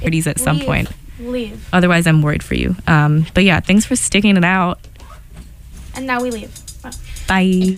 parties at some point. Leave. Otherwise, I'm worried for you. But yeah, thanks for sticking it out. And now we leave. Bye.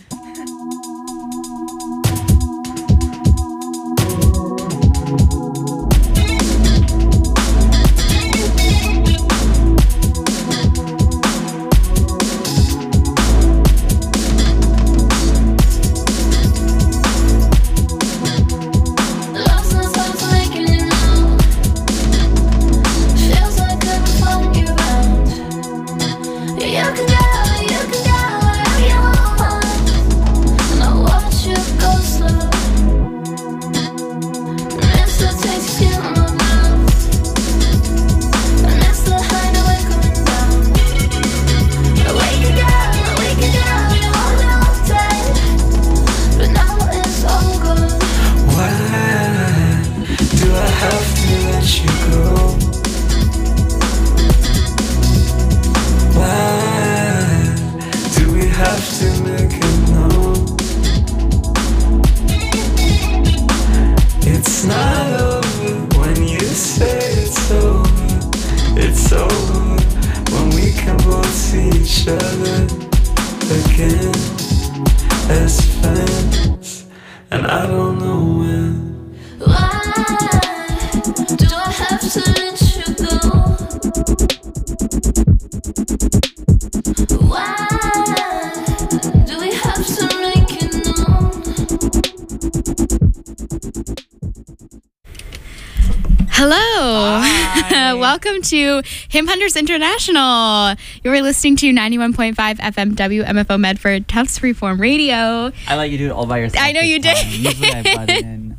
Welcome to Hymn Hunters International. You are listening to 91.5 FM WMFO Medford, Tufts Freeform Radio. I let you do it all by yourself. I know you did. Usually I butt in.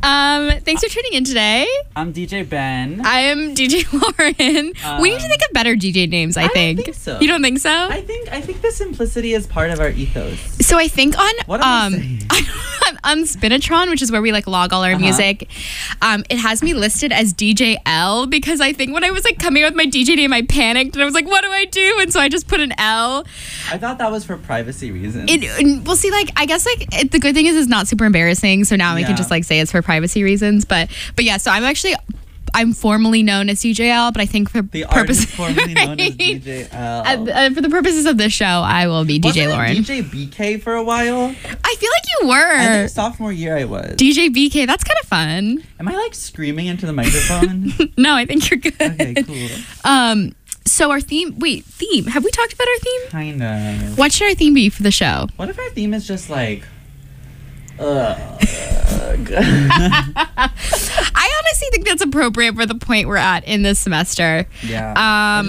Thanks for tuning in today. I'm DJ Ben. I am DJ Lauren. We need to think of better DJ names, I think. I don't think so. You don't think so? I think the simplicity is part of our ethos. So I think on what am I saying? on Spinatron, which is where we like log all our music, it has me listed as DJ L because I think when I was like coming up with my DJ name, I panicked and I was like, what do I do? And so I just put an L. I thought that was for privacy reasons. Well, see, like I guess like the good thing is it's not super embarrassing, so now we can just like say it's for privacy reasons. But yeah, so I'm formally known as DJ L, but I think for the purposes formerly known as DJ L. For the purposes of this show, I will be DJ Lauren. DJ BK for a while? I feel like you were. I think sophomore year I was. DJ BK, that's kind of fun. Am I like screaming into the microphone? No, I think you're good. Okay, cool. So our theme. Have we talked about our theme? Kind of. What should our theme be for the show? What if our theme is just like, I honestly think that's appropriate for the point we're at in this semester. Yeah.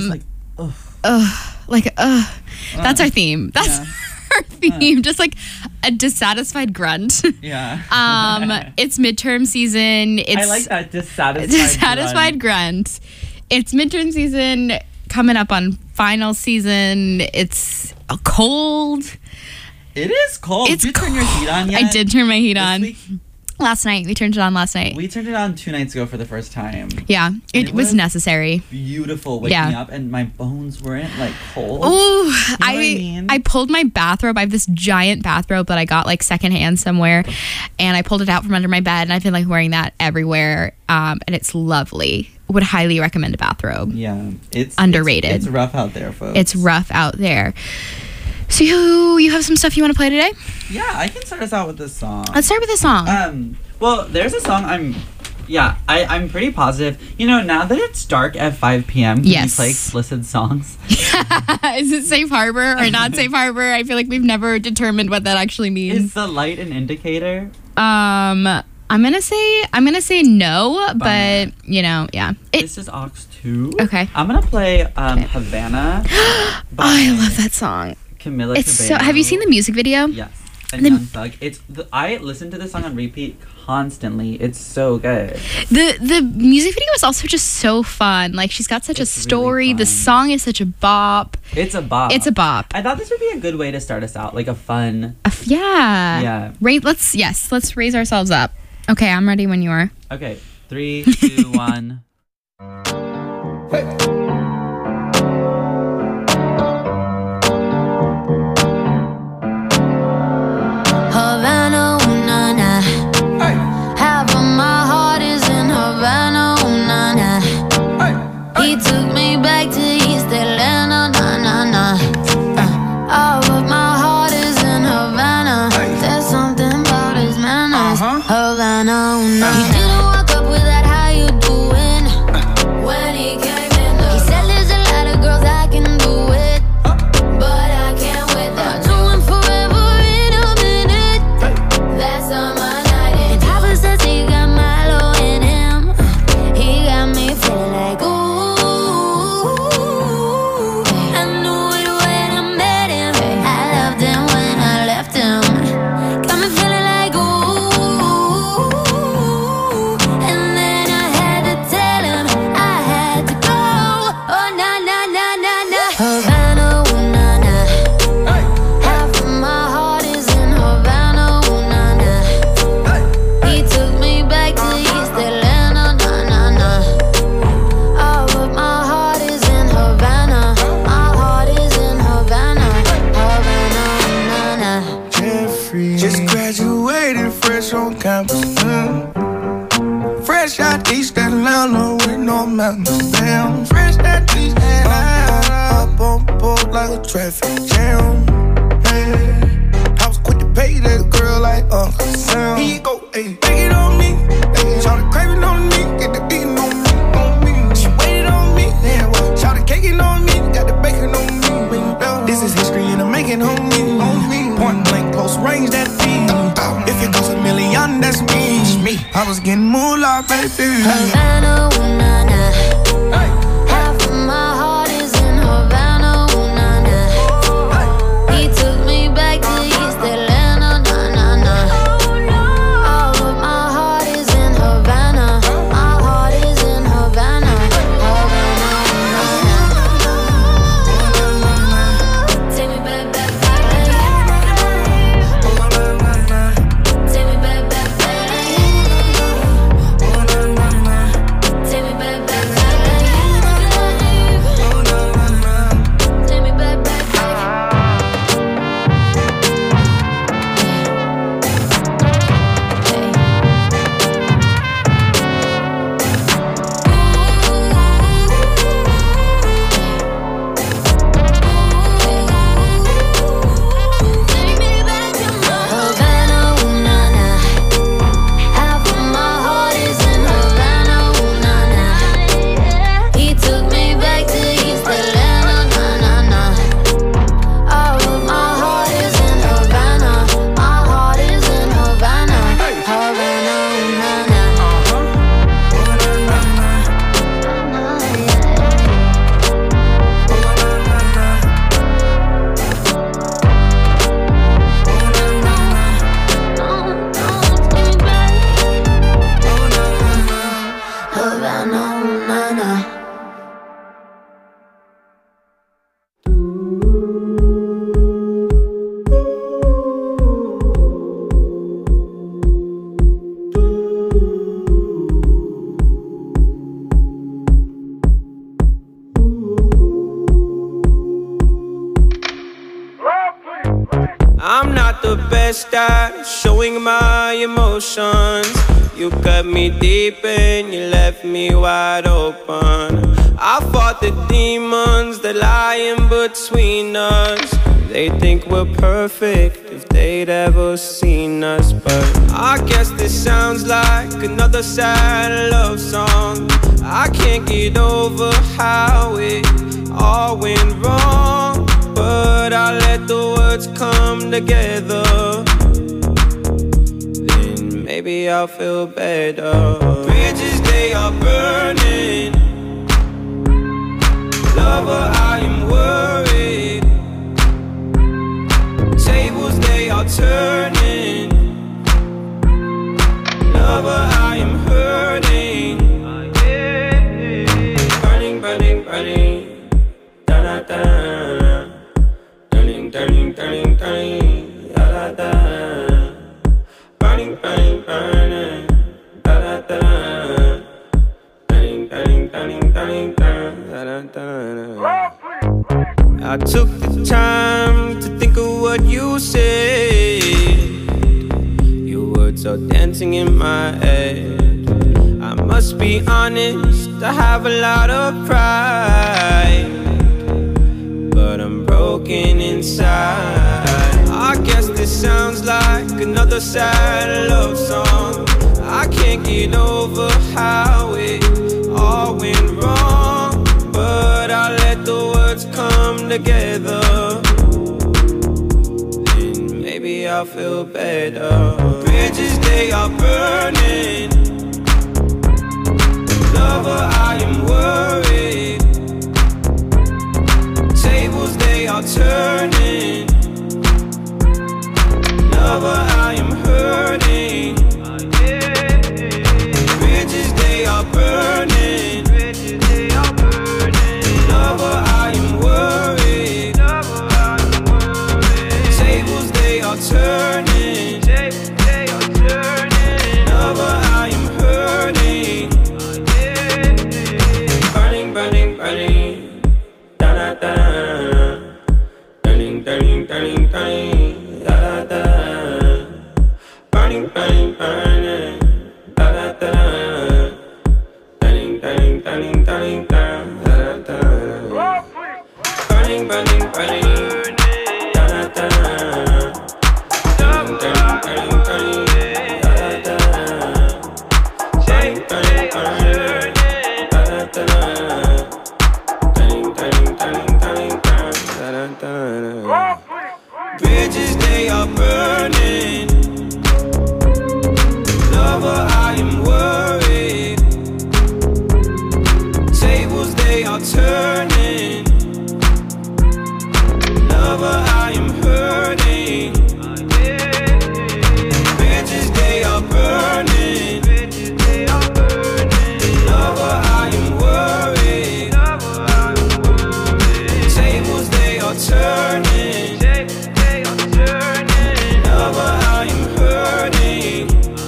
That's our theme. That's our theme. Just like a dissatisfied grunt. Yeah. It's midterm season. I like that dissatisfied grunt. It's midterm season coming up on final season. It's cold. It is cold. Did you turn your heat on yet? I did turn my heat on. Week? Last night. We turned it on last night. We turned it on 2 nights ago for the first time. Yeah. It was necessary. Beautiful waking up and my bones weren't like cold. Ooh, you know what I mean? I pulled my bathrobe. I have this giant bathrobe that I got like secondhand somewhere, and I pulled it out from under my bed, and I've been like wearing that everywhere. And it's lovely. Would highly recommend a bathrobe. Yeah. It's underrated. It's rough out there, folks. It's rough out there. So you have some stuff you want to play today? Yeah, I can start us out with this song. Let's start with this song. Well, there's a song I'm pretty positive. You know, now that it's dark at 5 p.m., can we play explicit songs? Is it safe harbor or not safe harbor? I feel like we've never determined what that actually means. Is the light an indicator? I'm gonna say no, but you know, yeah. This is Aux 2. Okay. I'm gonna play Havana. I love that song. Camila Cabello. So, have you seen the music video? Yes. And Young Thug. I listen to this song on repeat constantly. It's so good. The music video is also just so fun. Like she's got such a story. Really the song is such a bop. It's a bop. It's a bop. I thought this would be a good way to start us out, like a fun. Yeah. Let's raise ourselves up. Okay, I'm ready when you are. Okay, 3, 2, 1. Hey. Havana, ooh, nah, nah. Half of my heart is in Havana, ooh, nah, nah. Havana with no mountains. Damn, fresh that trees and up on board like a traffic jam. Hey, I was quick to pay that girl like Uncle Sam. Here you go, ayy, take it on me. Ayy, shout the craving on me, get the beating on me, on me. She waited on me, damn, shout the caking on me, got the bacon on me. This is history and I'm making on me. Point blank, close range, that beat. If it goes $1 million, that's me. I was getting moolah, baby. Havana, ooh, nah, nah. Half of my heart is in Havana, ooh, nah, nah. He took me back to East Atlanta, nah, nah, nah. All of my heart is in Havana. My heart is in Havana. Havana, ooh, nah, nah. Take me back, back, back. Take me back, back, back. Take me back, back, back. Take me back, back, Havana, ooh, nah, nah. Half of my heart is in Havana, ooh, nah, nah. He took me back to East Atlanta, nah, nah, nah. All of my heart is in Havana. My heart is in Havana. Havana, ooh, nah, nah. Havana, ooh, nah, nah. I'm not the best at showing my emotions. You cut me deep and you left me wide open. I fought the demons that lie in between us. They think we're perfect if they'd ever seen us. But I guess this sounds like another sad love song. I can't get over how it all went wrong, but I let the words come together. Then maybe I'll feel better. Bridges, they are burning. Lover, I am worried. Tables, they are turning. Lover, I am hurting. Burning, burning, burning. Da da da. Turning, turning, turning, turning. Da da da. Burning, burning, burning. Da da da. Turning, turning, turning, turning, turning. Da da da. I took the time to think of what you said. Your words are dancing in my head. I must be honest, I have a lot of pride, but I'm broken inside. I guess this sounds like another sad love song. I can't get over how it all went wrong, but I let the words come together. Then maybe I'll feel better. Bridges, they are burning. Lover, I am worried. Tables, they are turning. Lover, I am hurting. Bridges, they are burning. Lover, I am worried. Tables, they are turning. Lover, I am hurting. Bridges, they are burning. Lover, I am worried. Tables, they are turning. Lover, I am hurting. Bridges, they are burning. Lover, I am worried. Tables, they are turning. Lover, I am hurting.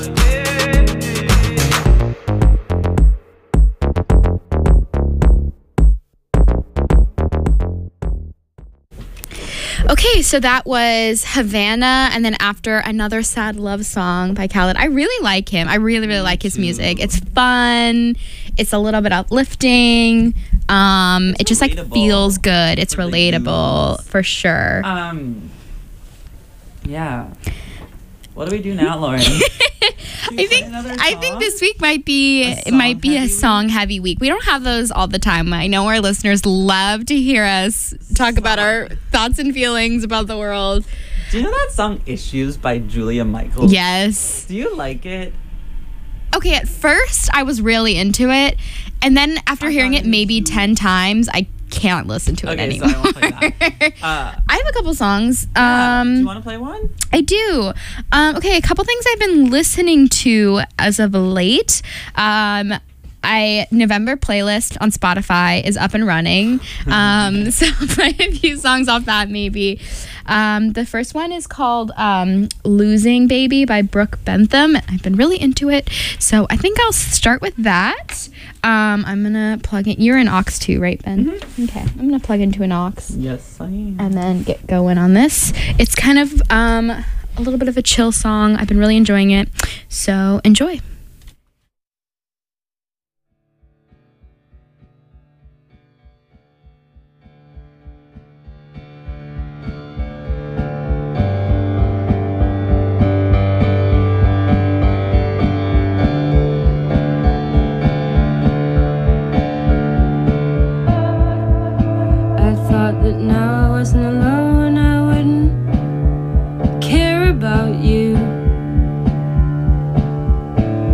Okay, so that was Havana, and then after another sad love song by Khaled. I really like him. I really, really like his music. It's fun. It's a little bit uplifting. It just like feels good. It's relatable for sure. Yeah. What do we do now, Lauren? I think this week might be a song heavy week. We don't have those all the time. I know our listeners love to hear us talk about our thoughts and feelings about the world. Do you know that song Issues by Julia Michaels? Yes. Do you like it? Okay, at first I was really into it, and then after hearing it maybe 10 times, I can't listen to it anymore. So I won't play that. I have a couple songs. Do you want to play one? I do. Okay, a couple things I've been listening to as of late. November playlist on Spotify is up and running. So I'll play a few songs off that maybe. The first one is called Losing Baby by Brooke Bentham. I've been really into it. So I think I'll start with that. I'm going to plug in. You're an aux too, right, Ben? Mm-hmm. Okay. I'm going to plug into an aux. Yes, I am. And then get going on this. It's kind of a little bit of a chill song. I've been really enjoying it. So enjoy. That now I wasn't alone, I wouldn't care about you.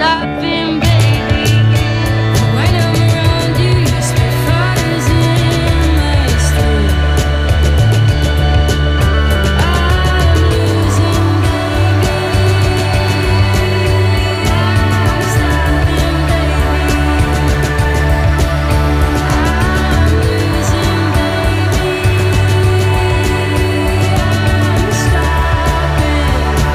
stopping, baby. When I'm around you, you spit fires in my stomach. I'm losing, baby. I'm stopping, baby. I'm losing, baby. I'm stopping.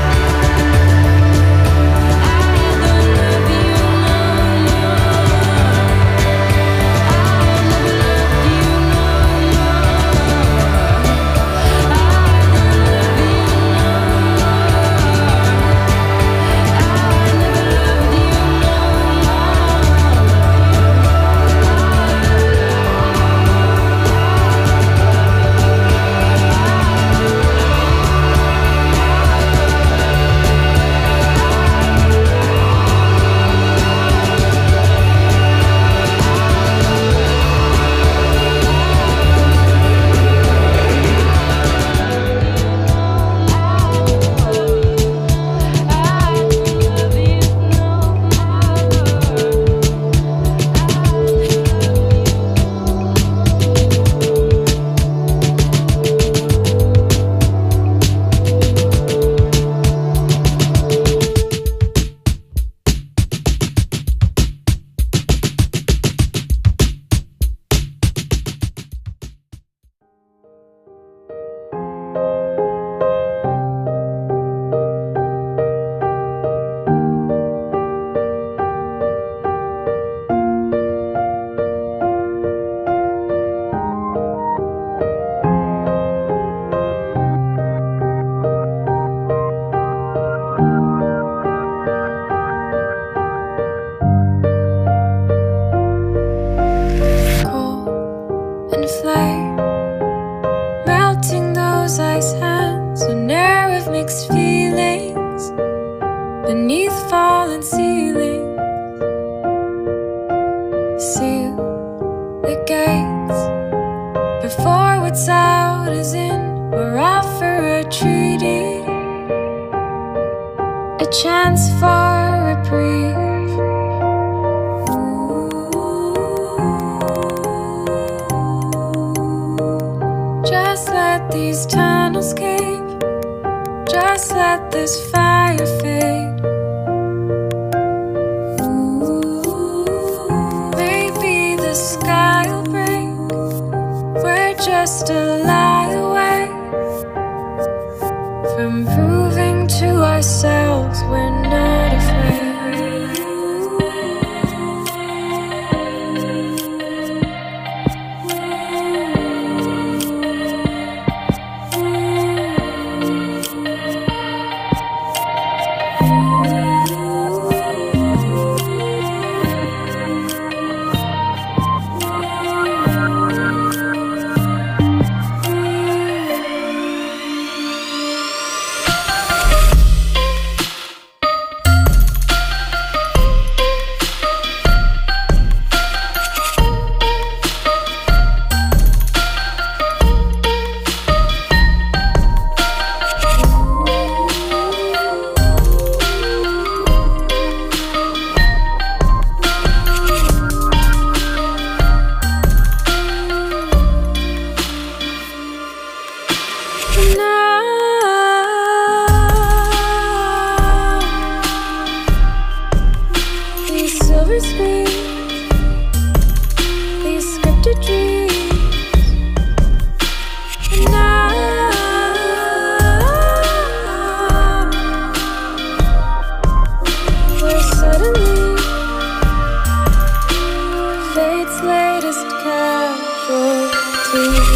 Cold and flare, melting those ice hands, an air of mixed feelings beneath fallen ceilings. Seal the gates before what's out is in, or offer a treaty, a chance for reprieve. Just let these tunnels cave. Just let this fire fade. Maybe the sky will break. We're just a lie away from proving to ourselves we're not afraid. These silver screens, these scripted dreams, and now we're suddenly fate's latest casualty.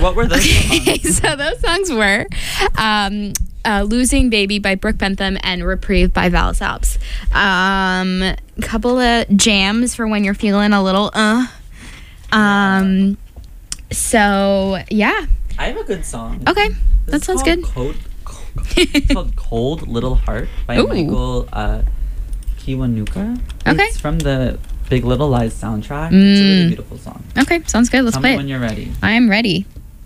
What were those songs? Okay, so those songs were Losing Baby by Brooke Bentham and Reprieve by Valis Alps. Couple of jams for when you're feeling a little So, yeah. I have a good song. Okay, that This is sounds called good. It's called Cold Little Heart by Ooh. Michael Kiwanuka. Okay. It's from the Big Little Lies soundtrack. It's a really Mm. beautiful song. Okay, sounds good. Let's Tell play me it. when you're ready. I am ready.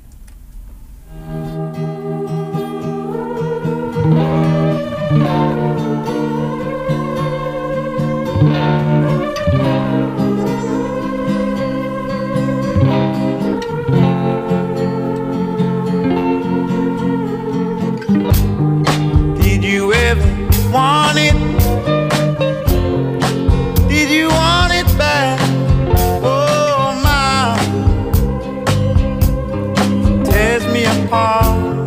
Did you ever want it? Did you want it back? Oh my, tears me apart.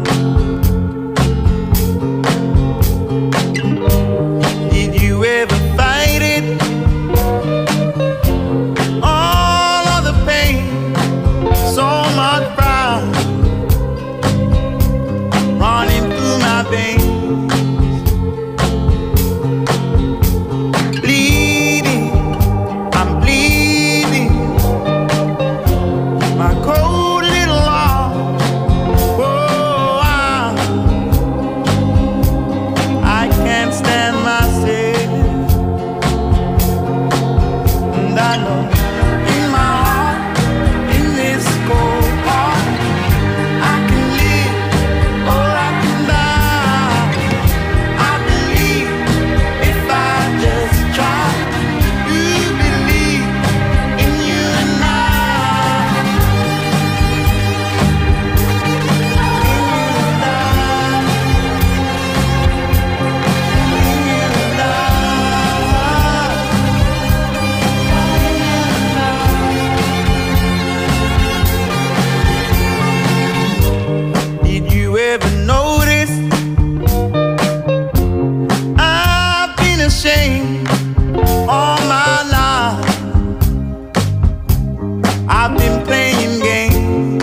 Did you ever fight it? All of the pain, so much pride running through my veins. Bleeding, I'm bleeding. My cold little heart. Oh, I can't stand myself. And I know in my heart, in this cold heart, I can live or I can die. I believe if I just try. You believe in you and I. Did you ever notice I've been ashamed all my life? I've been playing games.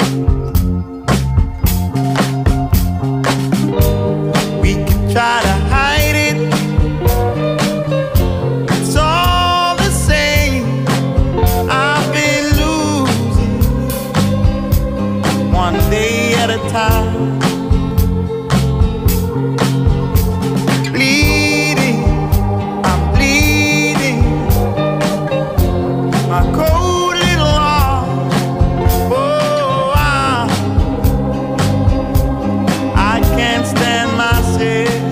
We could try to hide it. It's all the same. I've been losing one day at a time. Bleeding, I'm bleeding. My cold little heart. Oh, I can't stand myself.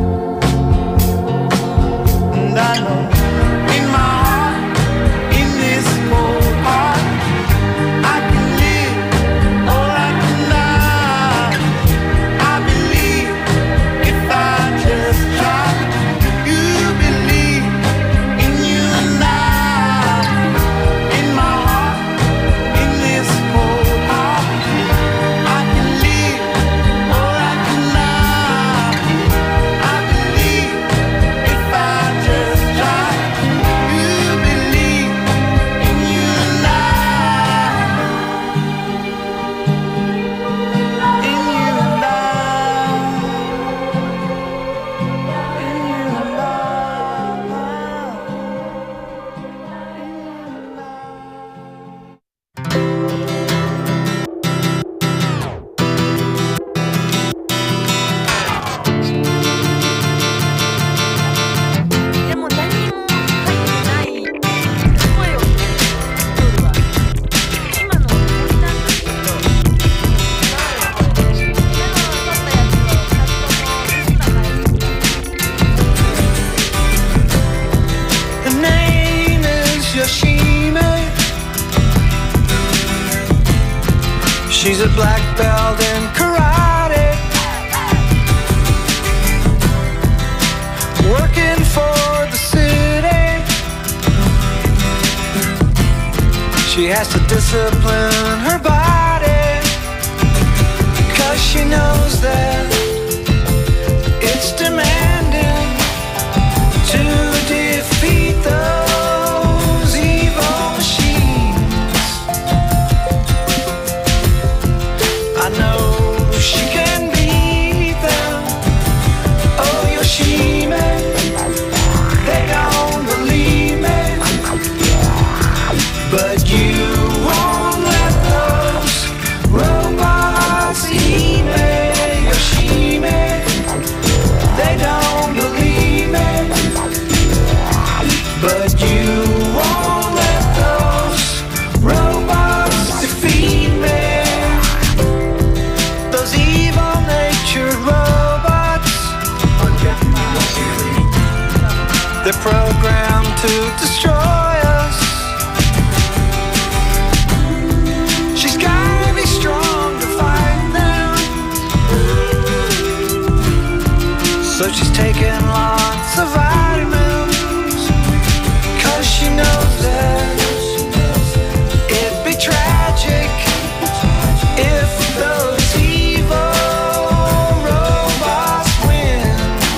And I know in my heart, in this cold heart, I can live or I can die. I believe if I just try. You believe in you and I. In my heart, in this cold heart, I can live or I can die. I believe if I just try. You believe in you and I. In you and Her name is Yoshime. She's a black belt in karate, working for the city. She has to discipline her body, 'cause she knows that it's demanding to defeat those evil machines. she's taking lots of vitamins, 'cause she knows that it'd be tragic if those evil robots win.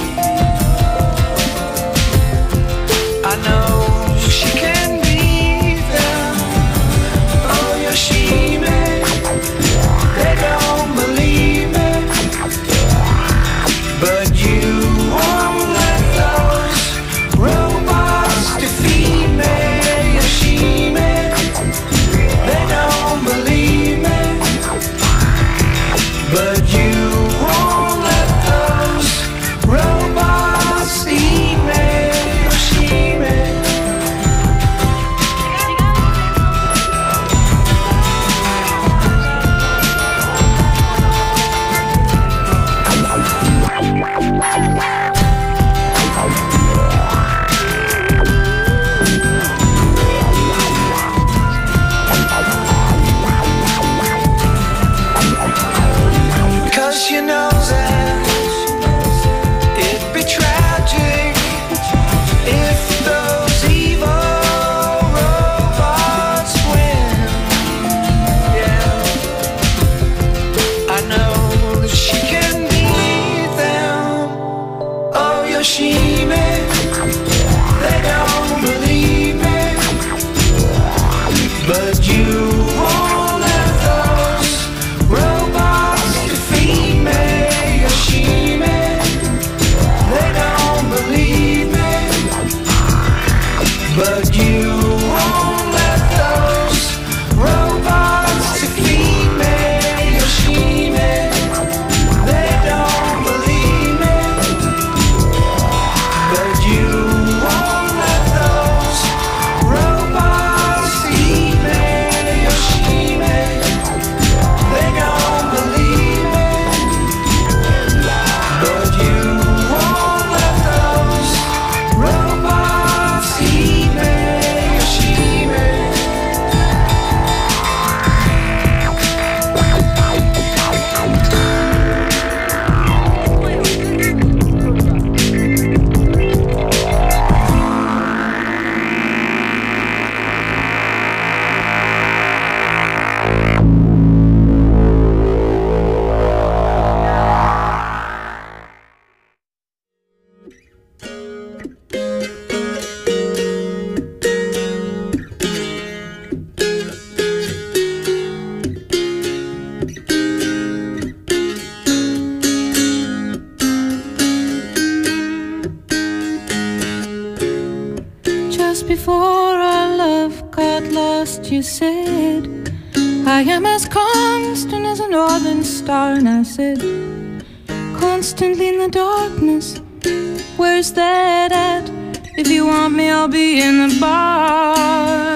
I know she can beat them. Oh, yeah, she may. They don't believe me, but you won't let those robots defeat me. Yeah, she may. They don't believe me, but you won't let those robots eat me. Yeah, she may. Cause she knows that it'd be tragic if those evil robots win. Yeah, I know that she can beat them. Oh, yeah, she may. They don't believe me, but you won't let those robots defeat me. Yeah, she may. They don't believe me, but you won't let those robots defeat me. Yeah, she may. They don't believe me, but you won't let those robots eat me. Yeah, she may. They don't believe me, but you won't let those robots eat me. Yeah, she may. Just before our love got lost, you said, I am as constant as a northern star. And I said, constantly in the darkness, where's that at? If you want me, I'll be in the bar.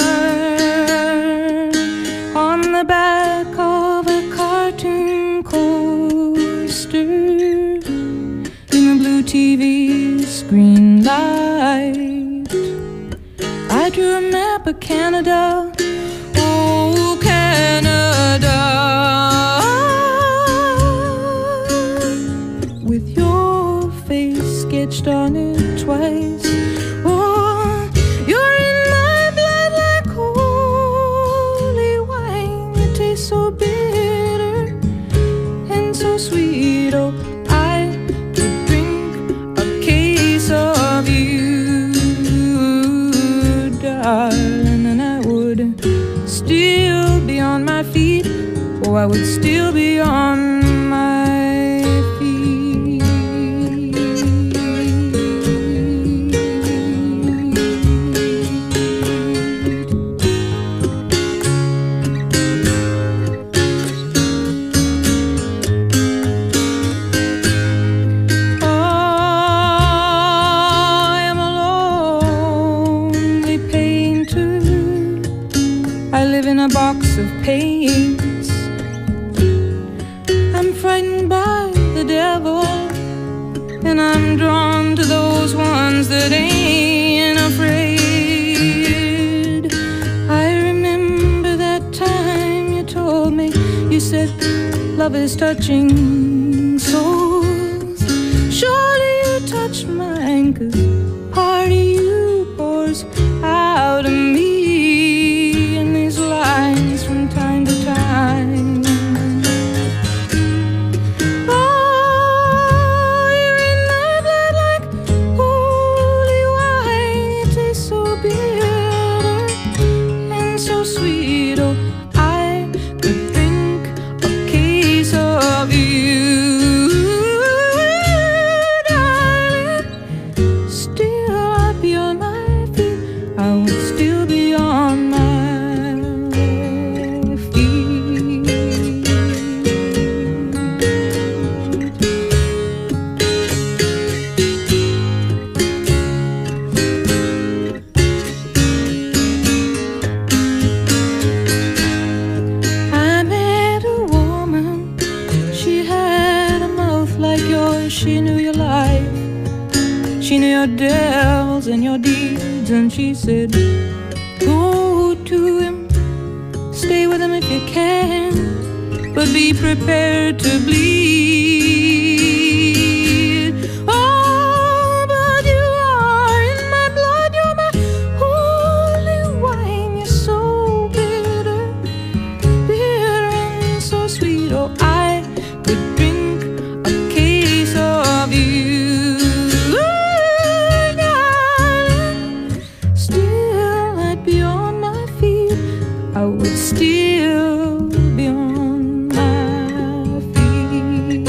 On the back of a cartoon coaster, in the blue TV screen light, I drew a map of Canada. Oh, Canada, with your face sketched on it twice. Oh, you're in my blood like holy wine. It tastes so bitter and so sweet. Oh, I could drink a case of you, darling, and I would still be on my feet. Oh, I would still be on my feet. I am a lonely painter. I live in a box of paints. I'm frightened by the devil, and I'm drawn to those ones that ain't afraid. I remember that time you told me, you said love is touching souls. Surely you touch think 'cause part of you pours out of me in these lines from time to time. Oh, you're in my blood like holy wine. It tastes so bitter and so sweet. Oh, I could drink a case of you. She knew your life, she knew your devils and your deeds, and she said, go to him, stay with him if you can, but be prepared to bleed. Oh, but you are in my blood, you're my holy wine. You're so bitter, bitter and so sweet. Oh, I could drink a case of you, darling. Still I'd be on my feet, I would still be on my feet.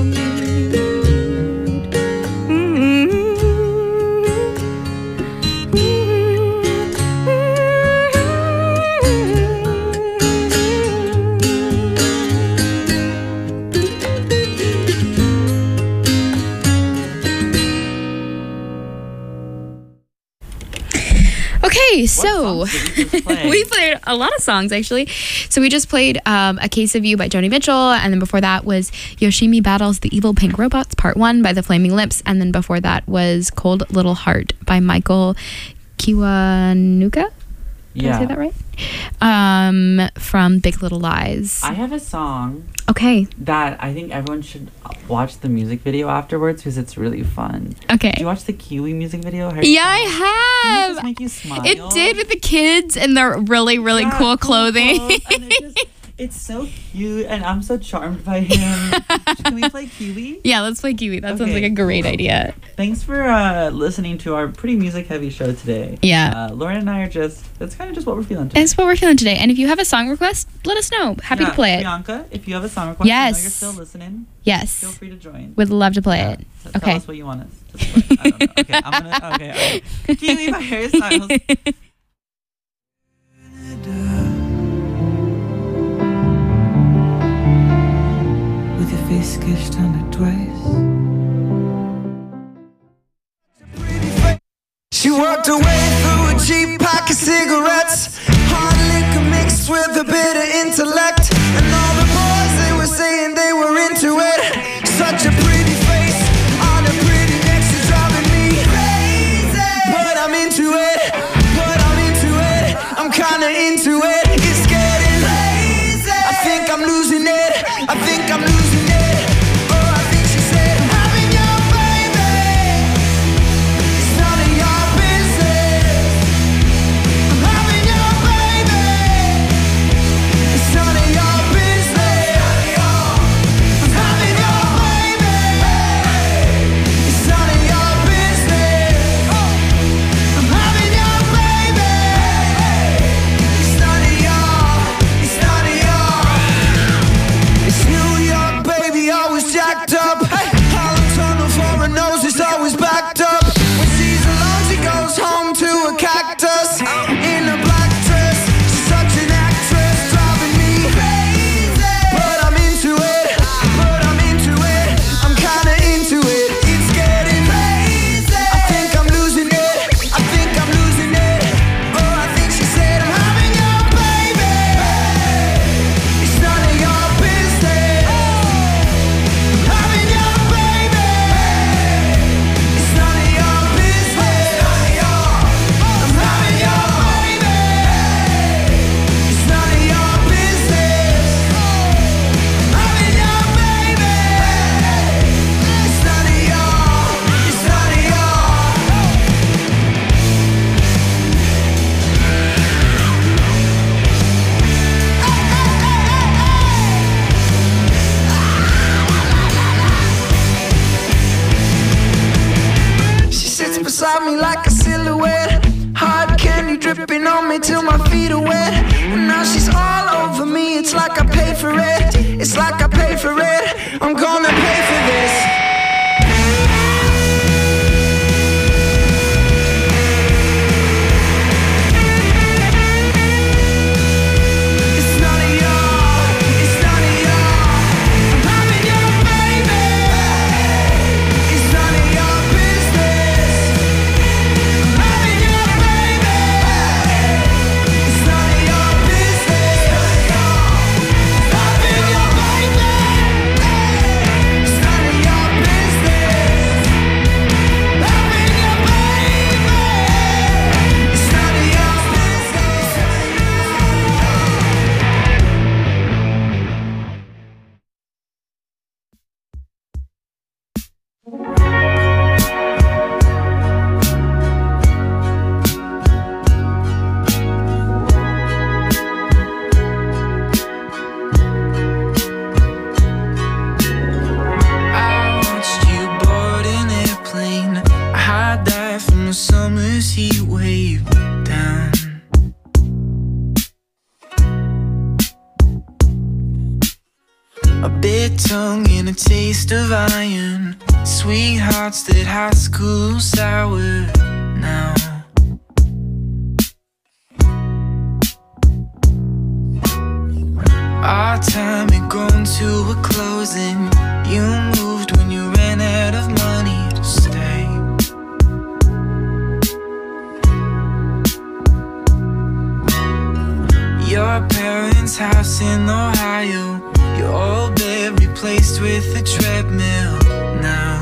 Okay, so What songs did we just play? we played a lot of songs actually. So we just played A Case of You by Joni Mitchell, and then before that was Yoshimi Battles the Evil Pink Robots Part 1 by the Flaming Lips, and then before that was Cold Little Heart by Michael Kiwanuka. Did I say that right? From Big Little Lies. I have a song Okay. that I think everyone should watch the music video afterwards because it's really fun. Okay. Did you watch the Kiwi music video? Yeah, I Didn't it have. just make you smile? It did with the kids and their really, really Yeah, cool clothing. clothes, and it's so cute, and I'm so charmed by him. Can we play Kiwi? Yeah, let's play Kiwi. That sounds Okay, like a great cool. idea. Thanks for listening to our pretty music-heavy show today. Yeah. Lauren and I are that's kind of just what we're feeling today. It's what we're feeling today. And if you have a song request, let us know. Happy to play it. Bianca, if you have a song request, I know Yes. you're still listening. Feel Yes. free to join. Would love to play it. So Okay. Tell us what you want us to play. I don't know. Okay, I'm gonna. Okay, all right. Kiwi by Harry Styles. With your face sketched on it twice. She walked away through a cheap pack of cigarettes. Hard liquor mixed with a bit of intellect. And all the boys, they were saying they were into it. Such a pretty face on a pretty neck, she's driving me crazy. But I'm into it, I'm kinda into it. It's getting crazy. I think I'm losing it, I think I'm losing it. Oh, I think she said, I'm having your baby. It's none of your business. I'm having your baby. It's none of your business. I'm having your baby. It's none of your business. I'm having your baby. It's none of your. It's New York, baby, always jacked up. Holland Tunnel for her nose is always backed up. When she's alone, she goes home to a cactus in a black dress. She's such an actress, driving me crazy. But I'm into it, I'm kinda into it. It's getting crazy. I think I'm losing it, Oh, I think she said, I'm having your baby. It's none of your business. I'm having your on me till my feet are wet. And now she's all over me, it's like I paid for it. It's like I paid for it. I'm gonna pay for this. Tongue and a taste of iron, sweethearts that high school sour now. Our time had grown to a closing. You moved when you ran out of money to stay. Your parents' house in Ohio, your old bed replaced with a treadmill now.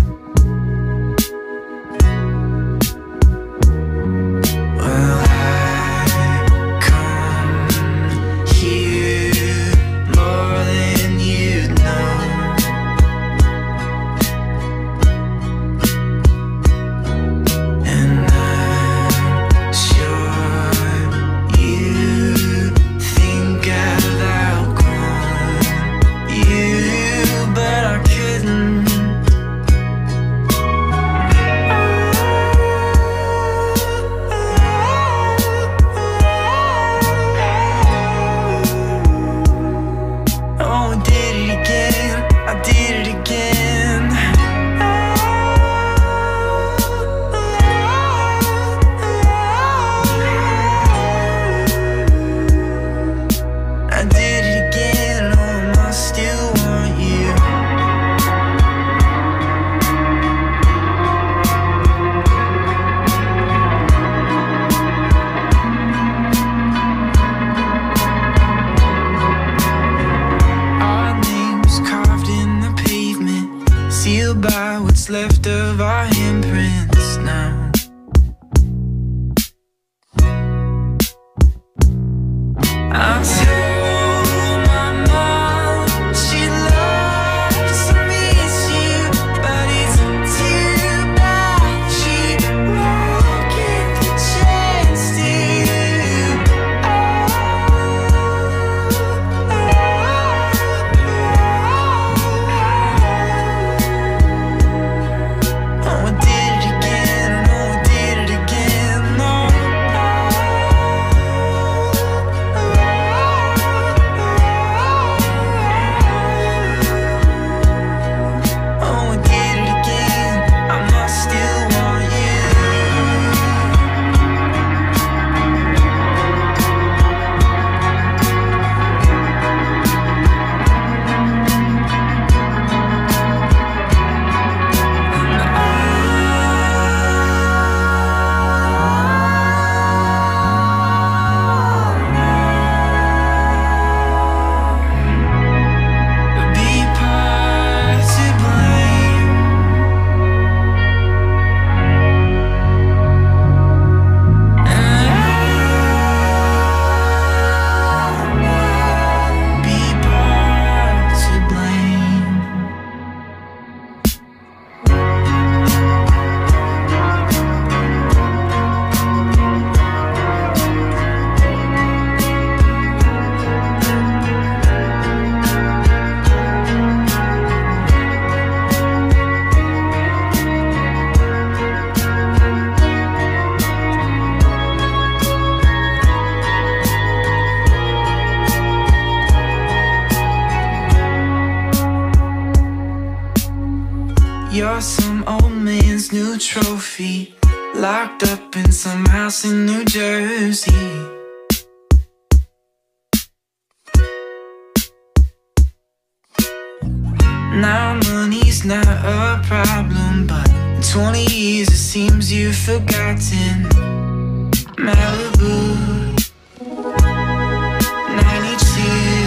Well, I come here more than you know. And I'm sure you think I've outgrown you, but I couldn't. Oh, I did it again, I did it again. I did it again, oh, I still want you. Our names carved in the pavement, sealed by what's left of our handprints now. I told my mom she loves to meet you, but it's too bad she won't get the chance to. Oh, I did You're some old man's new trophy, locked up in some house in New Jersey. Now money's not a problem, but in 20 years it seems you've forgotten. Malibu 92.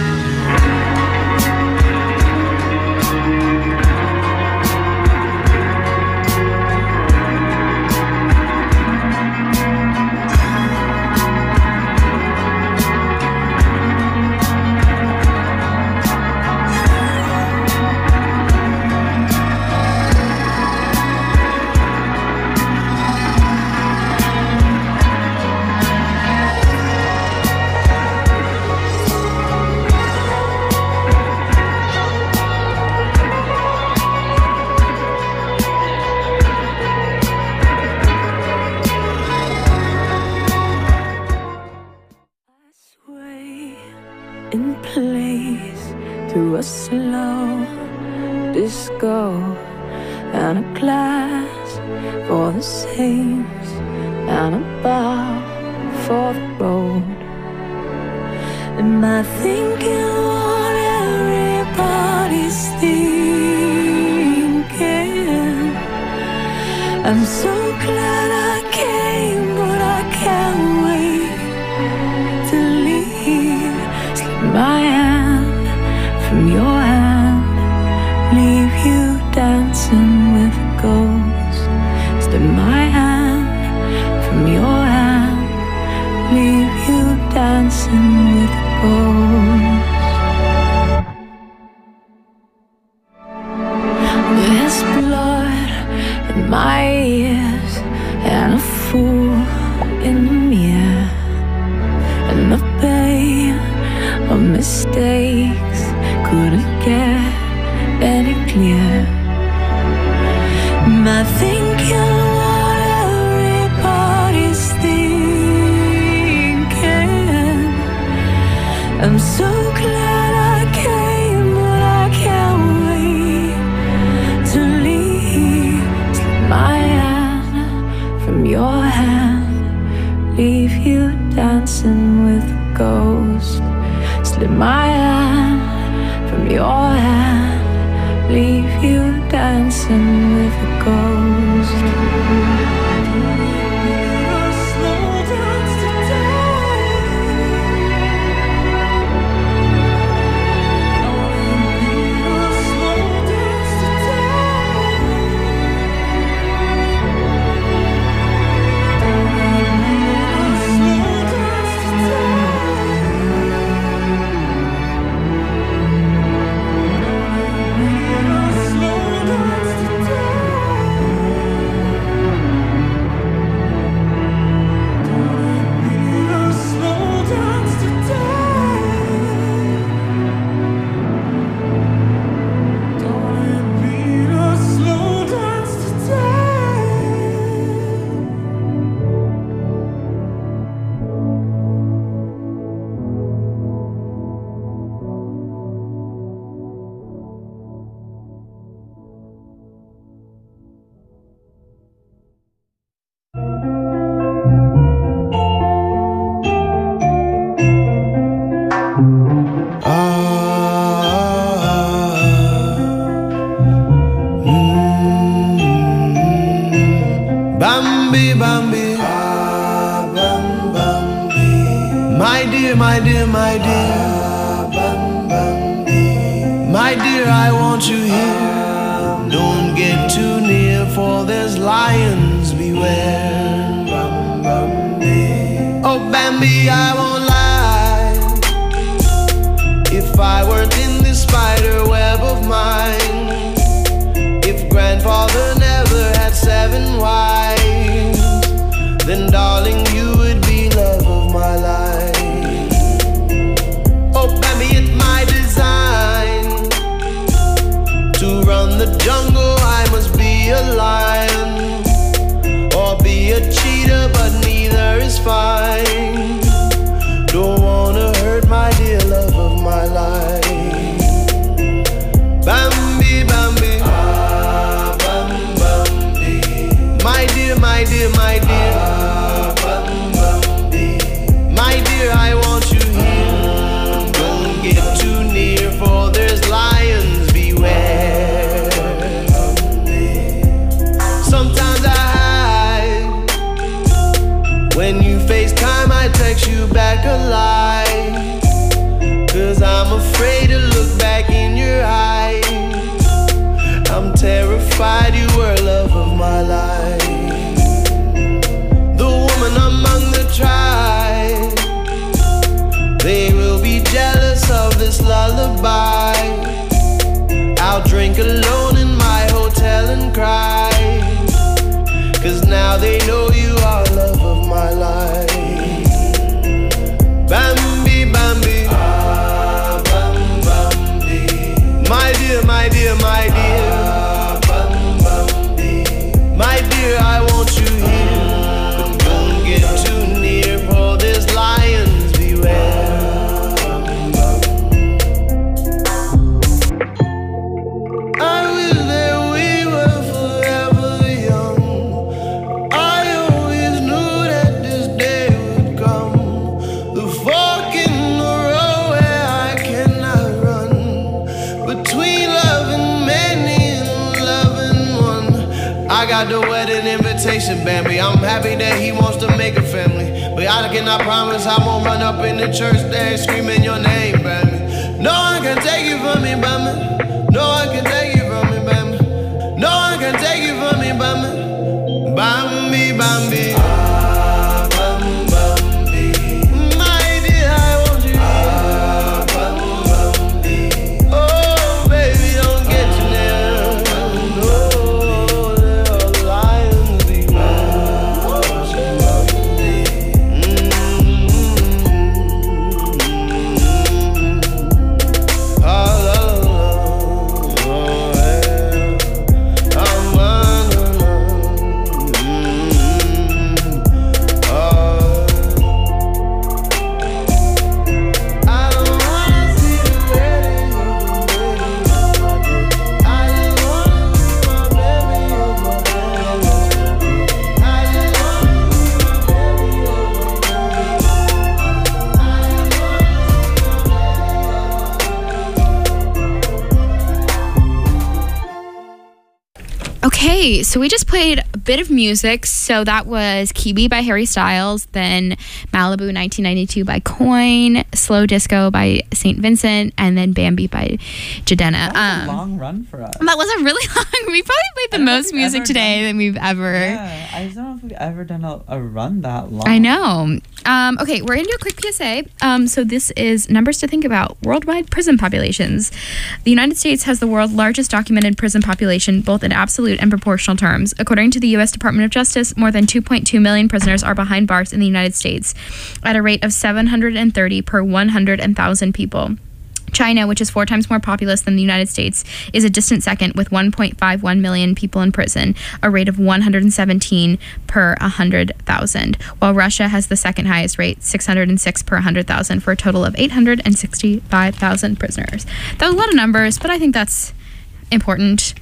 In place to a slow disco and a glass for the saints and a bar for the road. Am I thinking what everybody's thinking? I'm so glad I came, but I can't wait to leave. My hand from your hand, leave you dancing with a ghost. Slip my hand from your hand, leave you dancing with a ghost. There's blood in my ears and a fool in the mirror, and the pain of mistakes couldn't get any clearer. Am I thinking what everybody's thinking? I'm so glad I came, but I can't wait to leave. Slip my hand from your hand, leave you dancing with a ghost. Slip my hand from your hand, leave you dancing with a ghost. Slow dance today. Slow dance Bambi, Bambi, my dear, my dear, my dear, my dear, I want you here. Don't get too near, for there's lions beware. Oh, Bambi, I won't lie. If I weren't in this spider web of mine, if grandfather never had 7 wives, then darling, you would be love of my life. Oh, Bambi, it's my design to run the jungle. I must be a lion or be a cheetah, but neither is fine. Don't wanna hurt my dear love of my life. Bambi, Bambi, my dear. My dear, I want you here. But don't get too near, for this lions beware. I wish that we were forever young. I always knew that this day would come. The fork in the road where I cannot run. Between loving many and loving one. I got the wedding invitation, Bambi. I'm happy that he wants to make a family. But I cannot promise I won't run up in the church there screaming your name, Bambi. No one can take you from me, Bambi. No one can take you from me, Bambi. No one can take you from me, Bambi. Bambi, Bambi. My dear, I want you here. Oh, baby, don't get too near. No, there are lions Okay, so we just played a bit of music. So that was Kiwi by Harry Styles, then Malibu 1992 by Coin, Slow Disco by St. Vincent, and then Bambi by Jadena. That was a long run for us. That wasn't really long. We probably played the most music today than we've ever. Yeah, I just don't know if we've ever done a run that long. I know. Okay, we're going to do a quick PSA. So this is numbers to think about. Worldwide prison populations. The United States has the world's largest documented prison population, both in absolute and proportional terms. According to the U.S. Department of Justice, more than 2.2 million prisoners are behind bars in the United States, at a rate of 730 per 100,000 people. China, which is 4 times more populous than the United States, is a distant second with 1.51 million people in prison, a rate of 117 per 100,000, while Russia has the second highest rate, 606 per 100,000, for a total of 865,000 prisoners. That was a lot of numbers, but I think that's important.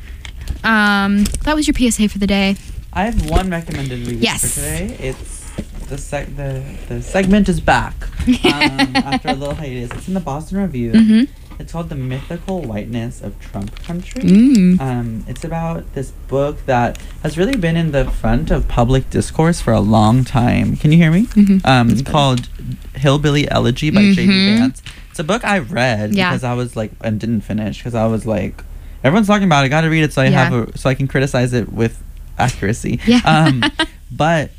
That was your PSA for the day. I have one recommended read for today. It's the segment is back after a little hiatus. It's in the Boston Review. Mm-hmm. It's called The Mythical Whiteness of Trump Country. It's about this book that has really been in the front of public discourse for a long time. Can you hear me? Mm-hmm. It's called Hillbilly Elegy by J.D. Vance. It's a book I read because I was like, and didn't finish because I was like, everyone's talking about it. I got to read it so I can criticize it with accuracy. But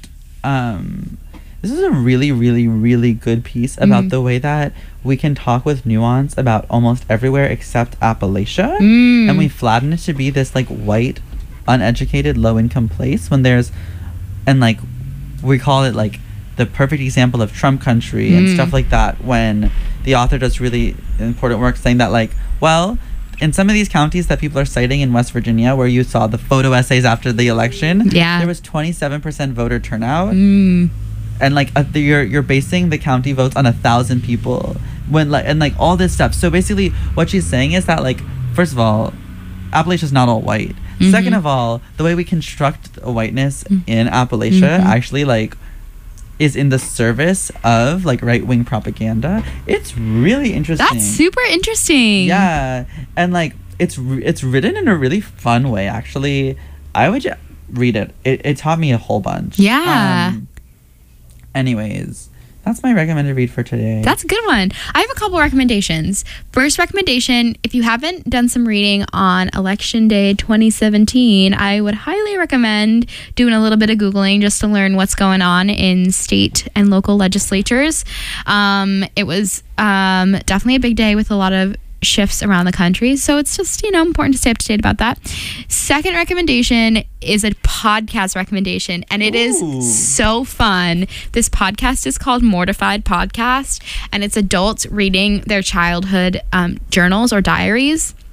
this is a really, really, really good piece about the way that we can talk with nuance about almost everywhere except Appalachia. And we flatten it to be this like white, uneducated, low-income place when there's, and like we call it like the perfect example of Trump country and stuff like that, when the author does really important work saying that like, well, in some of these counties that people are citing in West Virginia, where you saw the photo essays after the election, there was 27% voter turnout. And like you're basing the county votes on 1,000 people when like, and like all this stuff. So basically what she's saying is that like, first of all, Appalachia's not all white. Second of all, the way we construct a whiteness in Appalachia actually like is in the service of like right-wing propaganda. It's really interesting. That's super interesting. Yeah. And like it's written in a really fun way actually. I would read it. It taught me a whole bunch. Yeah. Anyways, that's my recommended read for today. That's a good one. I have a couple recommendations. First recommendation, if you haven't done some reading on Election Day 2017, I would highly recommend doing a little bit of Googling just to learn what's going on in state and local legislatures. It was definitely a big day with a lot of shifts around the country, so it's just, you know, important to stay up to date about that. Second recommendation is a podcast recommendation, and it is so fun. This podcast is called Mortified Podcast, and it's adults reading their childhood journals or diaries.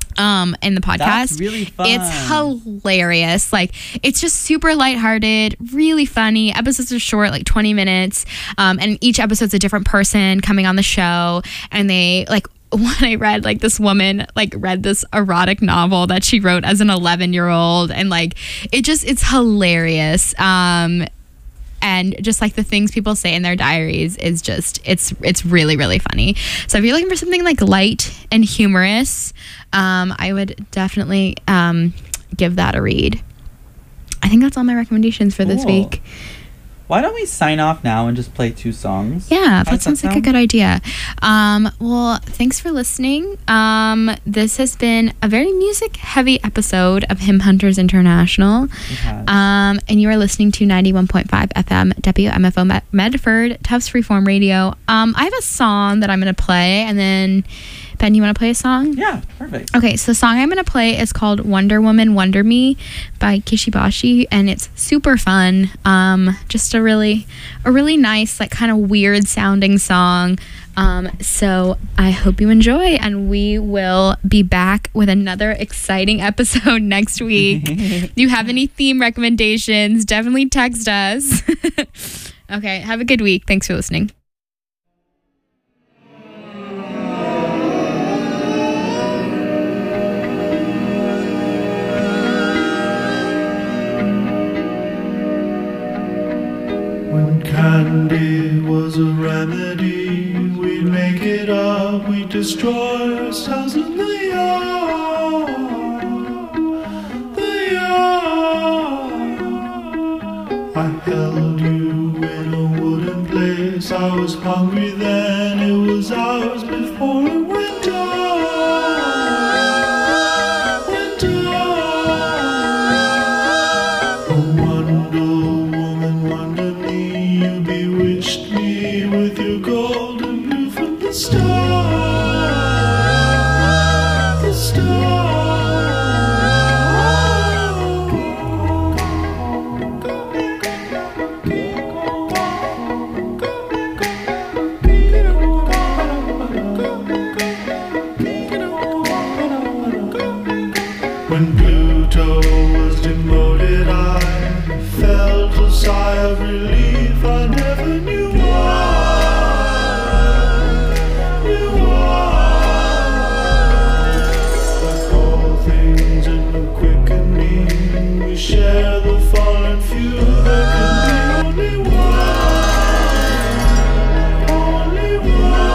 in the podcast. That's really fun. It's hilarious. Like, it's just super lighthearted, really funny. Episodes are short, like 20 minutes. And each episode's a different person coming on the show. And they, like, when I read, like, this woman, like, read this erotic novel that she wrote as an 11-year-old. And, like, it's hilarious. And just like the things people say in their diaries is just, it's really, really funny. So if you're looking for something like light and humorous, I would definitely give that a read. I think that's all my recommendations for this week. Why don't we sign off now and just play 2 songs? Yeah, that sounds like a good idea. Well, thanks for listening. This has been a very music-heavy episode of Hymn Hunters International. And you are listening to 91.5 FM WMFO Medford, Tufts Freeform Radio. I have a song that I'm going to play, and then Ben, you want to play a song? Yeah, perfect. Okay, so the song I'm going to play is called Wonder Woman Wonder Me by Kishibashi, and it's super fun. Just a really nice, like, kind of weird sounding song. So I hope you enjoy, and we will be back with another exciting episode next week. If you have any theme recommendations, definitely text us. Okay, have a good week. Thanks for listening. When candy was a remedy, we'd make it up, we'd destroy ourselves in the yard. The yard. I held you in a wooden place. I was hungry then, it was hours before it went dark. Went dark. Oh, Wonder Woman, wonder me, you bewitched me with your golden blue from the start. The start. When Pluto was demoted, I felt a sigh of relief. I never knew why. Like all things in the quickening, we share the fallen few. There can be only one. Only one.